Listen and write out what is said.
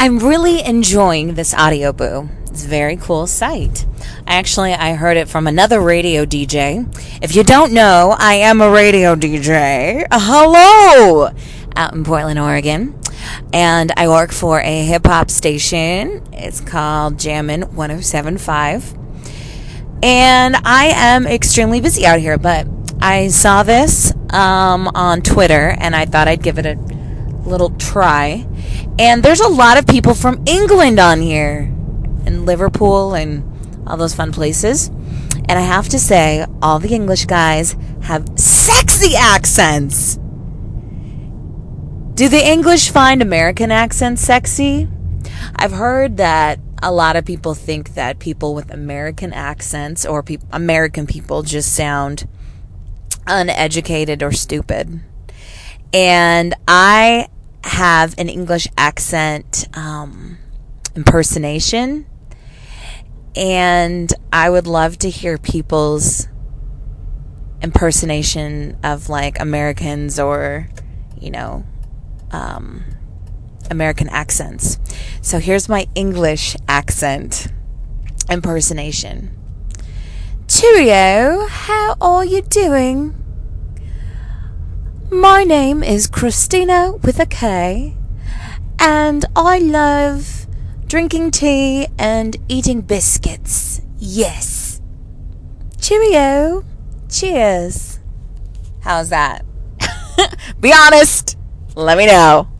I'm really enjoying this audio boo. It's a very cool site. I heard it from another radio DJ. If you don't know, I am a radio DJ. Hello! Out in Portland, Oregon. And I work for a hip-hop station. It's called Jammin' 107.5. And I am extremely busy out here, but I saw this on Twitter, and I thought I'd give it a little try. And there's a lot of people from England on here, and Liverpool, and all those fun places. And I have to say, all the English guys have sexy accents. Do the English find American accents sexy? I've heard that a lot of people think that people with American accents or American people just sound uneducated or stupid. And I have an English accent impersonation, and I would love to hear people's impersonation of like Americans or, American accents. So here's my English accent impersonation. Cheerio, how are you doing? My name is Christina with a K, and I love drinking tea and eating biscuits. Yes. Cheerio. Cheers. How's that? Be honest. Let me know.